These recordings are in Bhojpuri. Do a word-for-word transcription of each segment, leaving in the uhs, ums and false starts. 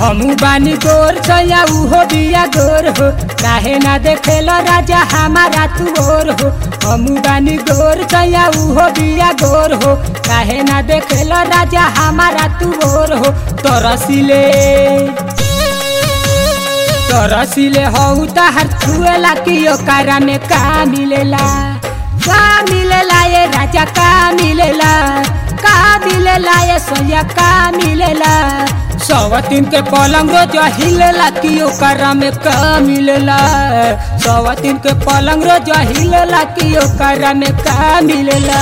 हमू बानी गोर सैया उहो बिया गोर हो, काहे ना देखेला राजा हमारा तू और हो। हमू बानी गोर सैया उहो बिया गोर हो, काहे ना देखेला राजा हमारा तू और हो। तरसिले तरसिले हऊ तहर छुएला कि ओकरा में का मिलेला, का मिलेला ये राजा का मिलेला, का मिलेला ये सैया का मिलेला। सवतीन के पलंग रोज हिलेला कि ओकरा में का मिलेला, सवतीन के पलंग रोज हिलेला कि ओकरा में का मिलेला।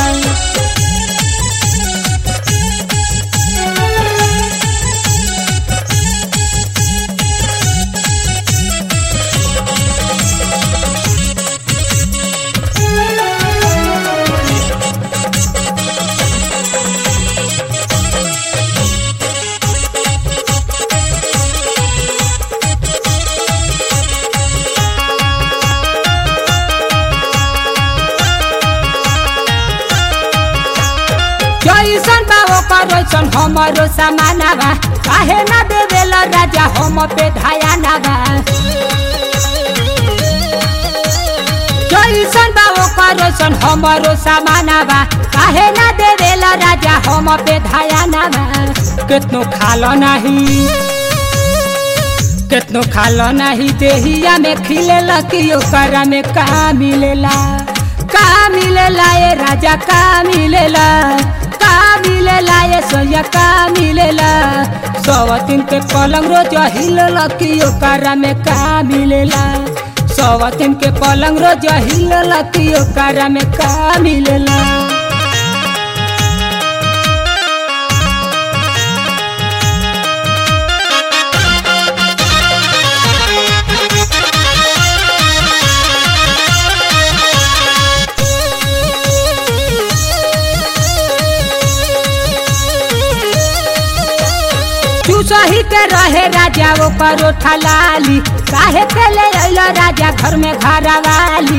जैसन बा ओकर वैसन हमरो समाना बा, काहे ना देवेला राजा हम पे ध्याना बा। जैसन बा ओकर वैसन हमरो समाना बा, काहे ना देवेला राजा हम पे ध्याना बा। केतनो खालो नाही केतनो खालो नाही देहिया में खिलेला कि ओकरा में का मिलेला, का मिलेला ये राजा का मिलेला, का मिलेला ये सैया का मिलेला। सवतीन के पलंग रोज हिलेला कि ओकरा में का मिलेला, सवतीन के पलंग रोज हिलेला कि ओकरा में का मिलेला। सही के रहे राजा वो परोठा लाली, काहे के ले अइला राजा घर में घरा वाली।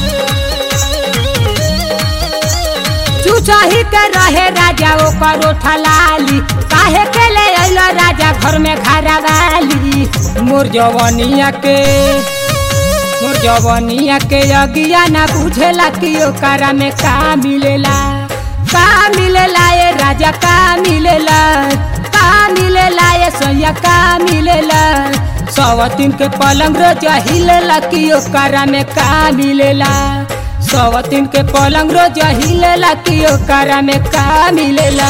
सही के रहे राजा वो परोठा लाली, काहे के ले अइला राजा घर में घरा वाली। मोर जवानिया के मोर जवानिया के अगिया ना बुझेला कि ओकरा में का मिलेला, का मिलेला ये राजा का मिलेला, का मिलेला ये सैया का मिलेला। सवतीन के पलंग रोज हिलेला कि ओकरा में का मिलेला, सवतीन के पलंग रोज हिलेला कि ओकरा में का मिलेला।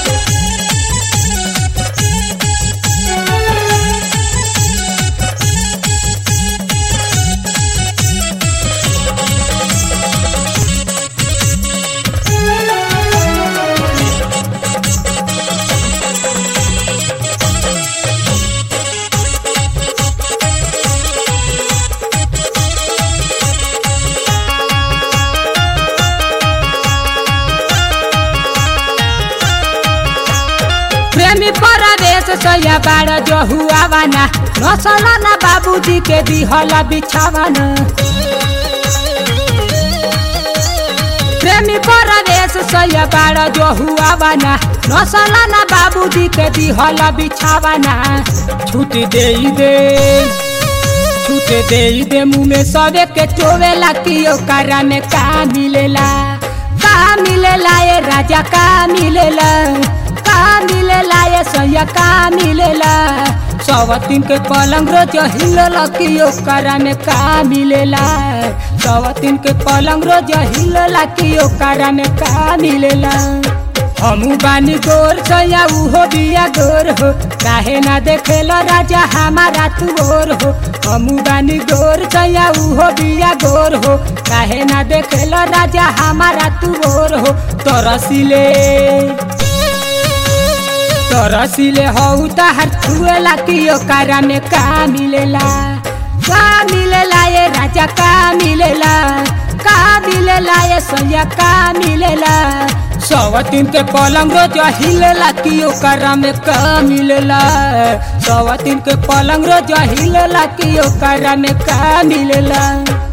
प्रेमी परवेश सैया बाड़ जो हुआ वाना, नसला ना बाबूजी के दिहला बिछावाना। प्रेमी परवेश सैया बाड़ जो हुआ वाना, नसला ना बाबूजी के दिहला बिछावाना। छूट दे दे छूट दे दे मुँह में सबे के चोवेला कि ओकरा में का मिलेला, का मिलेला ये राजा का मिलेला, का मिलेला ये सैया का मिलेला। सवतीन के पलंग रोज हिलेला कि ओकरा में का मिलेला, सवतीन के पलंग रोज हिलेला कि ओकरा में का मिलेला। हमू बानी गोर सैया उहो बिया गोर हो, काहे ना देखेला राजा हमारा तू और हो। हमू बानी गोर सैया उहो बिया गोर हो, काहे ना देखेला राजा हमारा तू और हो। तरसिले तरसिले हऊ तहर छुएला कि ओकरा में का मिलेला, का मिलेला ये राजा का मिलेला, का मिलेला ये सैया का मिलेला। सवतीन के पलंग रोज हिलेला कि ओकरा में का मिलेला, सवतीन के पलंग रोज हिलेला कि ओकरा में का मिलेला।